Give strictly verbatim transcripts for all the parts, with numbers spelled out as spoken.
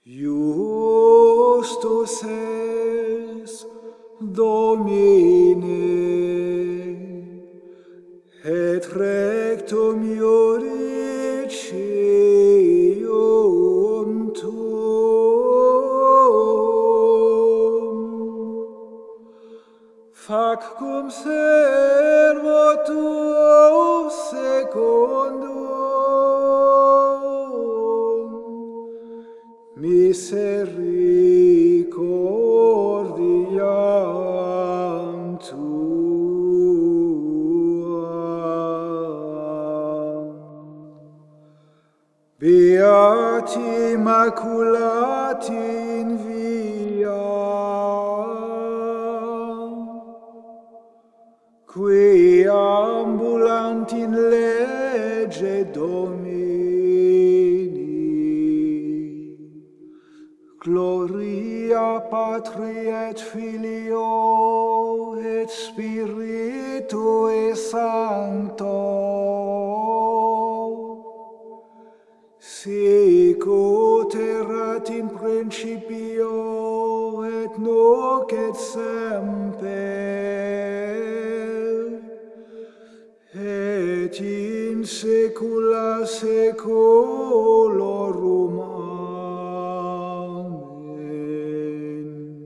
Justus es Domine, et rectum judicium tuum. Fac cum servo tuo secundum misericordiam tuam. Beati Immaculati in via, qui ambulant in lege Domini, gloria Patri et Filio et Spiritui Sancto, sic ut erat in principio et nunc et semper, et in saecula saeculorum. Amen.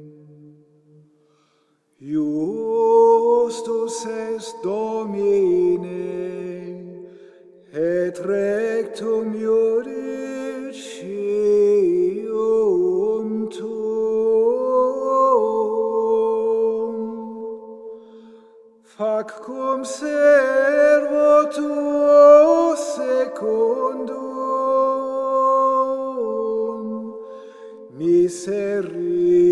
Justus est Domine, et rectum judicium tuum. Fac cum servo tuo secundum misericordiam